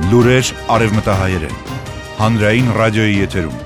Լուրեր արևմտահայերեն։ Հանրային ռադիոյի եթերում։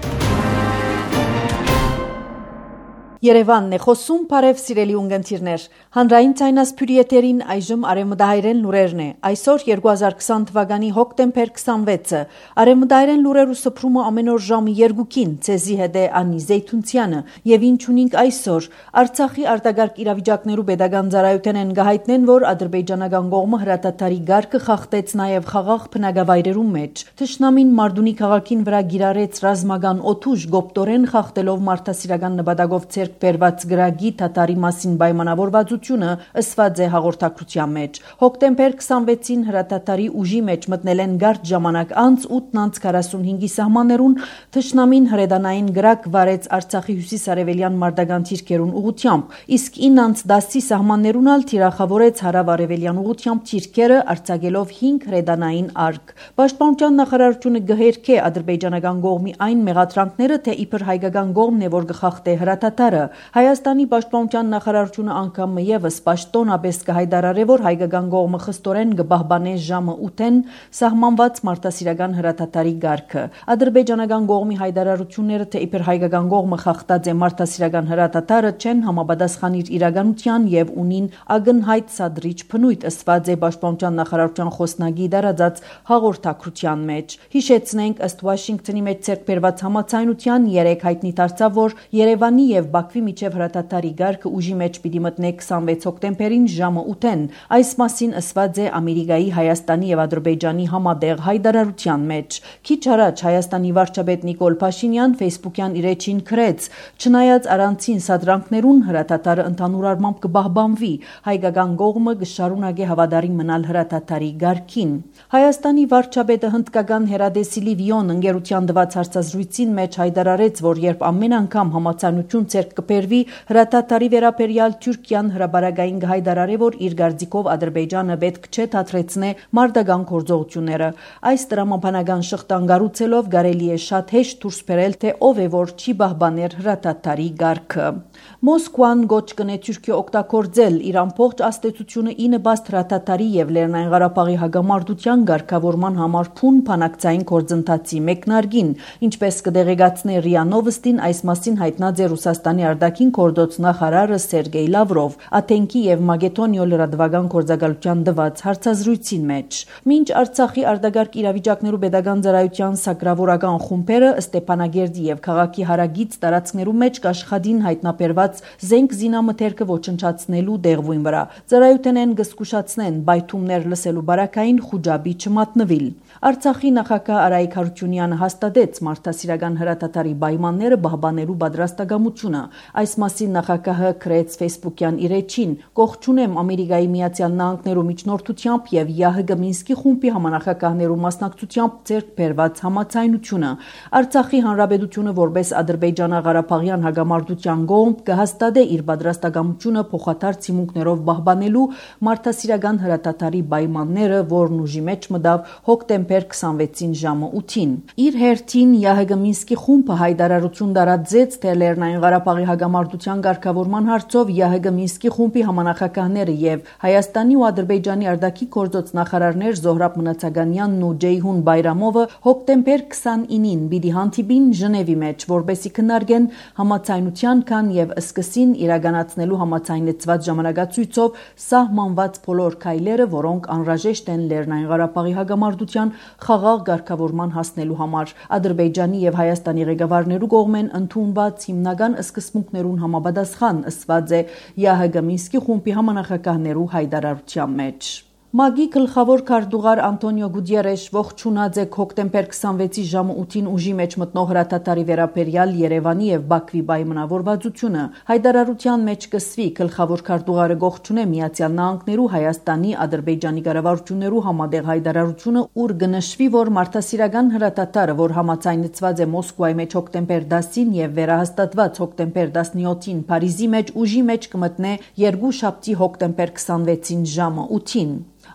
Երևանն է խոսում, բարև սիրելի ունգընտիրներ։ Հանրային ցայնասփյուրի եթերին այժմ արևմտահայերեն լուրերն է։ Այսօր 2020 թվականի հոկտեմբեր 26-ը։ Արևմտահայերեն լուրերու սփռումը ամեն օր ժամը 2-ին ցեզի հետ է Անի Զեյթունցյանը։ Եվ ինչ ունենք այսօր։ Արցախի արտագարկ իրավիճակներու pedagogan ծառայությունեն գահիտնեն, որ ադրբեջանական կողմը հրատատարի գարկը խախտեց նաև խաղաղ բնակավայրերու մեջ։ Թշնամին Մարդունի քաղաքին վրա գիրառեց ռազմական օթուժ գոպտորեն խախտելով մարդասիրական նպատակով բերված գրագի թաթարի մասին պայմանավորվածությունը ըսված է հաղորդակցության մեջ։ Հոկտեմբեր 26-ին հրատատարի ուժի մեջ մտնել են գարտ ժամանակ անց 8:45-ի սահմաններուն թշնամին հրեդանային գրակ վարեց Արցախի հյուսիս-արևելյան մարտական թիրքերուն ուղությամբ, իսկ 9:10-ի սահմաններուն ալ թիրախավորեց հարավ-արևելյան ուղությամբ թիրքերը արձակելով 5 հրեդանային արկ։ Պաշտպանության նախարարությունը գհերքե ադրբեջանական կողմի այն մեղադրանքները, թե իբր հայկական կողմն է, որ գխախտե հրատատարը։ Հայաստանի պաշտպանության նախարարությունը անգամ եւս պաշտոնապես կհայտարարե, որ հայկական կողմը խստորեն կպահպանե ժամը 8-ին սահմանված մարդասիրական հրատատարի գարկը։ Ադրբեջանական կողմի հայտարարությունները, թե իբր հայկական կողմը խախտած է մարդասիրական հրատատարը, չեն համապատասխանիր իրականության եւ ունին ակնհայտ սադրիչ բնույթ, ըսված է պաշտպանության նախարարության խոսնագի դարածած հաղորդակցության մեջ։ Հիշեցնենք, ըստ Վաշինգտոնի մեջ ցերկբերված համաձայնության 3 հայտնի դարձավ, որ Երևանի եւ Բաքվի միջև հրատատարի գարկը ուժի մեջ պիտի մտնե 26 հոկտեմբերին ժամը 8-ին։ Այս մասին ըսված է Ամերիկայի, Հայաստանի եւ Ադրբեջանի համատեղ հայտարարության մեջ։ Քիչ առաջ Հայաստանի վարչապետ Նիկոլ Փաշինյան Facebook-յան իր էջին գրեց. «Չնայած առանցին սադրանքներուն հրատատարը ընդհանուր առմամբ կպահպանվի, հայկական կողմը կշարունակի հավատարիմ մնալ հրատատարի գարկին»։ Հայաստանի վարչապետը հնդկական հեռադեսի Լիվիոն ընկերության տված հարցազրույցին մեջ հայտարարեց, որ երբ ամեն անգամ համաձայնություն ցերկ կբերվի հրատատարի վերաբերյալ Թուրքիան հրաբարակային կհայտարարի, որ իր գարձիկով Ադրբեջանը պետք չէ թատրեցնե մարտական գործողությունները։ Այս տրամաբանական շղթան կառուցելով կարելի է շատ հեշտ դուրս բերել, թե ով է որ չի պահպաներ հրատատարի գարկը։ Մոսկվան գոչ կնե Թուրքիա օգտագործել իր ամբողջ աստեցությունը ի նպաստ հրատատարի եւ Լեռնային Ղարաբաղի հակամարտության ղեկավարման համար փուն բանակցային գործընթացի մեկնարկին, ինչպես կդեղեկացնե ՌԻԱ Նովոստին, այս մասին հայտնած է Ռուսաստանի արտաքին գործոց նախարարը Սերգեյ Լավրով Աթենքի եւ Մակեդոնիա լրատվական գործակալության տված հարցազրույցին մեջ։ Մինչ Արցախի արտագարկ իրավիճակներու pedagogan ծառայության սակրավորական խումբերը Ստեփանագերդի եւ քաղաքի հարագից տարածքներու մեջ կաշխատին հայտնաբերված զենք զինամթերքը ոչնչացնելու դեղվույն վրա։ Ծառայությունեն կզգուշացնեն բայթումներ լսելու բարակային խուճապի չմատնվիլ։ Արցախի նախագահ Արայիկ Հարությունյանը հաստատեց մարդասիրական հրատատարի պայմանները պահպանելու պատրաստակամությունը։ Այս մասին նախագահը գրեց Facebook-յան իր էջին. «Կողջունեմ Ամերիկայի Միացյալ Նահանգներու միջնորդությամբ եւ ՀՀԳ Մինսկի խումբի համանախագահներու մասնակցությամբ ձեռք բերված համաձայնությունը։ Արցախի հանրապետությունը որպես Ադրբեջանա-Ղարաբաղյան հակամարտության կողմ կհաստատե իր պատրաստակամությունը փոխադարձ հիմունքներով պահպանելու մարդասիրական հրատատարի պայմանները, որն ուժի մեջ մտավ հոկտեմբեր 26-ին ժամը 8-ին։ Իր հերթին ՀՀԳ Մինսկի խումբը հայտարարություն տարածեց, թե Լեռնային Ղարաբաղի հակամարտության ղեկավարման հարցով ՀՀԳ Մինսկի խումբի համանախագահները եւ Հայաստանի ու Ադրբեջանի արտաքին գործոց նախարարներ Զոհրաբ Մնացականյանն ու Ջեյհուն Բայրամովը հոկտեմբեր 29-ին պիտի հանդիպին Ժնևի մեջ, որպեսզի քննարկեն համաձայնության քան եւ սկսին իրականացնելու համաձայնեցված ժամանակացույցով սահմանված բոլոր քայլերը, որոնք անհրաժեշտ են Լեռնային Ղարաբաղի հակամարտության խաղաղ ղեկավարման հասնելու համար։ Ադրբեջանի եւ Հայաստանի ղեկավարներու կողմեն ընդունված հիմնական սկզբունքներուն համապատասխան, ըսված է ՀՀԳ Մինսկի խումբի համանախագահներու հայտարարության մեջ։ ՄԱԿ-ի գլխավոր քարտուղար Անտոնիո Գուտիերեշ ողջունած է հոկտեմբեր 26-ի ժամը 8-ին ուժի մեջ մտնող հրատատարի վերաբերյալ Երևանի եւ Բաքվի պայմանավորվածությունը։ Հայտարարության մեջ կսվի գլխավոր քարտուղարը ողջունե Միացյալ Նահանգներու, Հայաստանի, Ադրբեջանի կառավարություններու համատեղ հայտարարությունը, ուր կնշվի, որ մարդասիրական հրատատարը, որ համաձայնեցված է Մոսկվայի մեջ հոկտեմբեր 10-ին եւ վերահաստատված հոկտեմբեր 17-ին Փարիզի մեջ ուժի մեջ կմտնե երկուշաբթի հոկտեմբեր 26-ին ժամը 8-ին։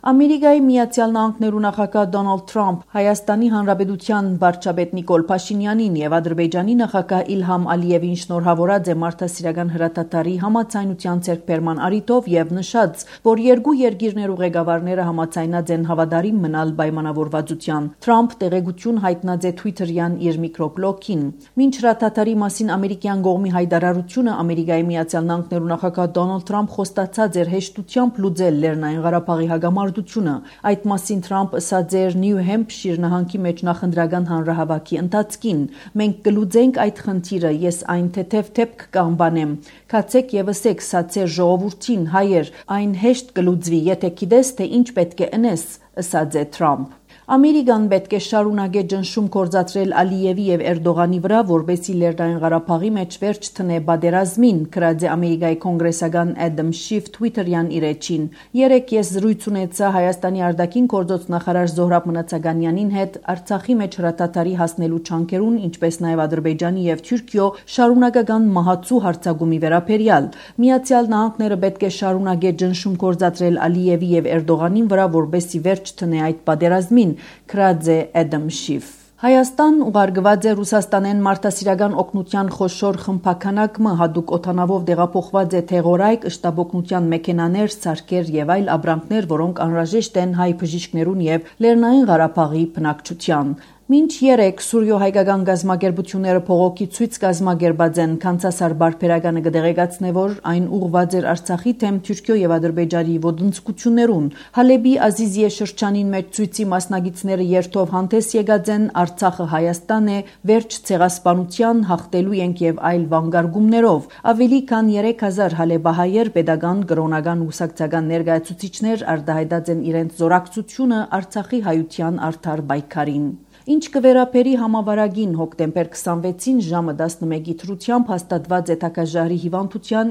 Ամերիկայի Միացյալ Նահանգներու նախագահ Դոնալդ Թրամփ Հայաստանի Հանրապետության վարչապետ Նիկոլ Փաշինյանին եւ Ադրբեջանի նախագահ Իլհամ Ալիևին շնորհավորած է մարդասիրական հրատատարի համաձայնության ձեռքբերման առիթով եւ նշած, որ երկու երկիրներու ղեկավարները համաձայնած են հավատարիմ մնալ պայմանավորվածության։ Թրամփ տեղեկություն հայտնած է Twitter-յան իր միկրոբլոգին։ Մինչ հրատատարի մասին ամերիկյան կողմի հայտարարությունը Ամերիկայի Միացյալ Նահանգներու նախագահ Դոնալդ Թրամփ խոստացած էր հեշտությամբ լուծել Լեռնային Ղարաբաղի հագամարտ Այդ մասին Թրամփ ասաց էր Նյու Հեմփշիր նահանգի մեջ նախընտրական հանրահավաքի ընթացքին։ Մենք կլուծենք այդ խնդիրը, ես այն թեթև կանբանեմ։ Կացեք եւ ասեք սացեր ժողովրդին, հայեր, այն հեշտ կլուծվի, եթե գիտես, թե ինչ պետք է անես, ասաց է Թրամփ։ Ամերիկան պետք է շարունակե ճնշում գործադրել Ալիևի եւ Էրդողանի վրա, որպեսզի Լեռնային Ղարաբաղի մեջ վերջ տնե պատերազմին, գրած է Ամերիկայի կոնգրեսական Ադամ Շիֆ Twitter-յան իր էջին։ Երեկ ես զրույց ունեցա Հայաստանի արտաքին գործոց նախարար Զոհրաբ Մնացականյանին հետ Արցախի մեջ հրատատարի հասնելու չանքերուն, ինչպես նաեւ Ադրբեջանի եւ Թուրքիո շարունակական մահացու հարձակումի վերաբերյալ։ Միացյալ Նահանգները պետք է շարունակե ճնշում գործադրել Ալիևի եւ Էրդողանին վրա, որպեսզի վերջ տնե այդ պատերազմին, գրած է Ադամ Շիֆ։ Հայաստան ուղարկված է Ռուսաստանեն մարդասիրական օգնության խոշոր խմբականակը հadoop օթանավով դեղափոխված է թեղորայք, շտաբօգնության մեքենաներ, սարքեր եւ այլ ապրանքներ, որոնք անհրաժեշտ են հայ բժիշկներուն եւ Լեռնային Ղարաբաղի բնակչության։ Մինչ երեք Սուրյո-հայկական գազམ་ագերբությունները փողոքի ցույց կազմակերպած են, Կանցասար բարբերականը կդեղեկացնե, որ այն ուղղված էր Արցախի թեմ Թուրքիո եւ Ադրբեջանի ոտնձգություններուն։ Հալեբի Ազիզիե շրջանին մեջ ցույցի մասնագետները երթով հանդես եկած են Արցախը Հայաստան է, վերջ ցեղասպանության հաղթելու ենք եւ այլ վանկարգումներով։ Ավելի քան 3000 հալեբահայեր, pedagogan, կրոնական ուսակցական ներկայացուցիչներ արտահայտած են իրենց զորակցությունը Արցախի հայության արդար պայքարին։ Ինչ կվերապերի համավարագին հոկտեմբեր 26-ին ժամը 11-ի թրությամբ հաստատված է Թակաժարի հիվանդության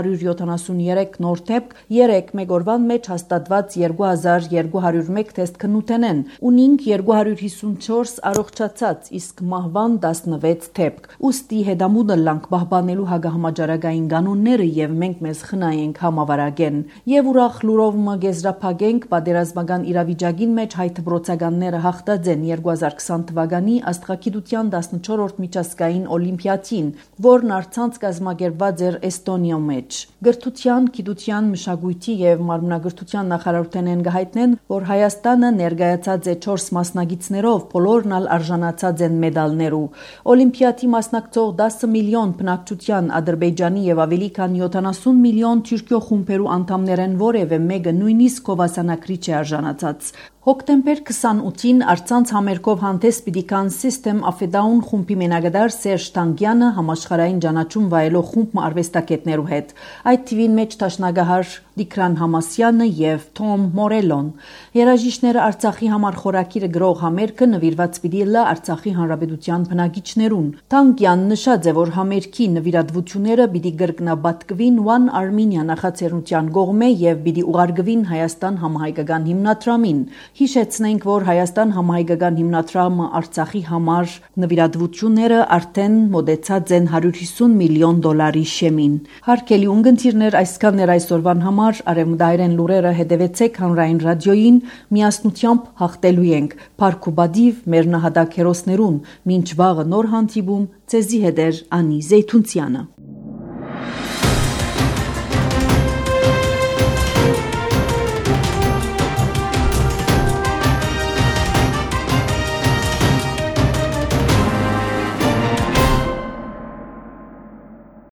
973 նոր դեպք, 3 մեկ-օրվան մեջ հաստատված 2201 թեստ քննութենեն, ունինք 254 առողջացած, իսկ մահվան 16 դեպք։ Ուստի հետամուտը լանք պահպանելու հագահամաճարակային կանոնները եւ մենք մեզ խնայենք համավարագեն։ Եվ ուրախ լուրով մը գեզրափակենք պատերազմական իրավիճակին մեջ հայ դպրոցականները հաղթած են 2020 թվականի աստղագիտության 14-րդ միջազգային օլիմպիադին, որն առցանց կազմակերպված էր Էստոնիա մեջ։ Գրթության, գիտության, մշակույթի եւ մարմնագրթության նախարարութենեն գահիտնեն, որ Հայաստանը ներկայացած է 4 մասնագետներով, բոլորն ալ արժանացած են մեդալներու։ Օլիմպիադի մասնակցող 10 միլիոն բնակչության Ադրբեջանի եւ ավելի քան 70 միլիոն Թուրքիո խումբերու անդամներ են, որևէ մեկը նույնիսկ կովասանակրիչ է արժանացած։ Հոկտեմբեր 28-ին արցանց համերգով հանդես պիտի կան System of a Down խումբի մենագետար Սերժ Տանգյանը համաշխարհային ճանաչում վայելող խումբ արվեստագետներու հետ։ Այդ թիվին մեջ տաշնագահար Դիկրան Համասյանը եւ Թոմ Մորելոն։ Երաժիշտները Արցախի համար խորակիրը գրող համերգը նվիրված պիտի լա Արցախի հանրապետության բնակիչներուն։ Տանգյանն նշած է, որ համերգի նվիրատվությունները պիտի կրկնապատկվին One Armenia նախաձեռնության կողմէ եւ պիտի ուղարկվին Հայաստան համահայկական հիմնադրամին։ Հիշեցնենք, որ Հայաստան համահայկական հիմնադրամը Արցախի համար նվիրատվությունները արդեն մոտեցած են $150 միլիոն շեմին։ Հարգելի ունկնդիրներ, այսքանն էր այսօրվան համար արևմտահայերեն լուրերը հետևեցեք հանրային ռադիոյին, միասնությամբ հաղթելու ենք։ Փառք ու բադիվ մեր նահատակ հերոսներուն, մինչ վաղը նոր հանդիպում, ցեզի հետ Անի Զեյթունցյանը։